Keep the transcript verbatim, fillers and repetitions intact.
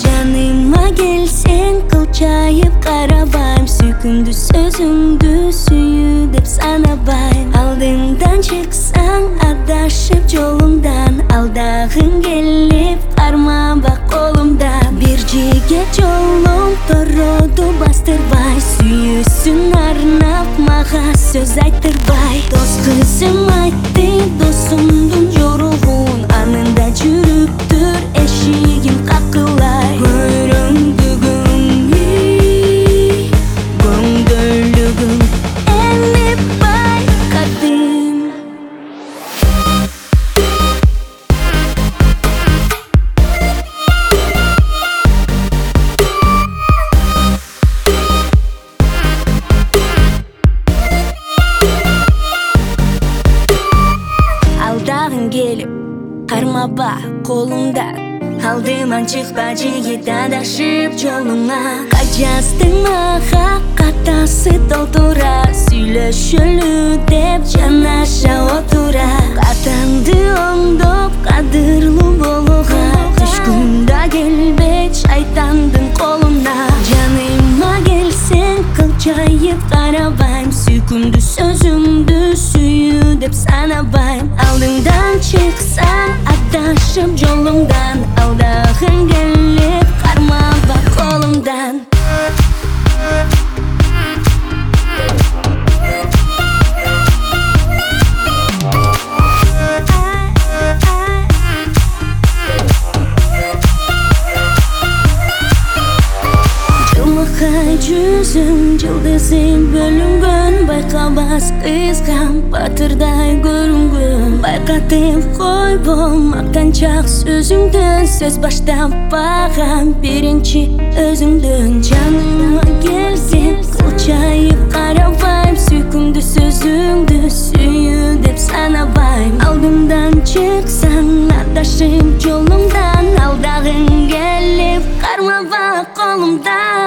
Жаныма келсең кылчайып карабайм, сүйкүмдүү сөзүңдү сүйүү деп санабайм. Алдыңдан чыксаң адашып жолуңдан, алдагың келип кармаба колумдан. Бир жигит жолум тороду бастырбай, сүйүүсүн арнап мага сөз айттырбай. Дос кызым айтты досумдун жоругун, анында жүрүптүр эшигим какылай. Көрөңдүгүң көңдөлүгүң эми байкадым. Алдагың келип кармаба колуңдан, алдыман чыкпа жигит адашып жолуңа. Кажастың мага катасы толтура, сүйлөшөлү деп жанаша отура. Катаңды оңдоп кадырлуу болууга, түшкүндө келбейт шайтандын колуна. Жаныма келсең кылчайып карабайм, сүйкүмдүү сөзүңдү сүйүү деп санабайм. Алдыңдан чыксаң адашып жолуңдан, алдагың келип кармаба колуңдан. Жылмакай жүзүң жылдызың бөлүнгөн, байкабас кызгам батырдай көрүнгөн. Байкатып койбом мактанчак сөзүңдөн, сөз баштаппаган биринчи өзүңдөн. Жаныма келсең кылчайып карабайм, сүйкүмдүү сөзүңдү сүйүү деп санабайм. Алдымдан чыксаң адашып жолуңдан, алдагың келип кармаба колумдан.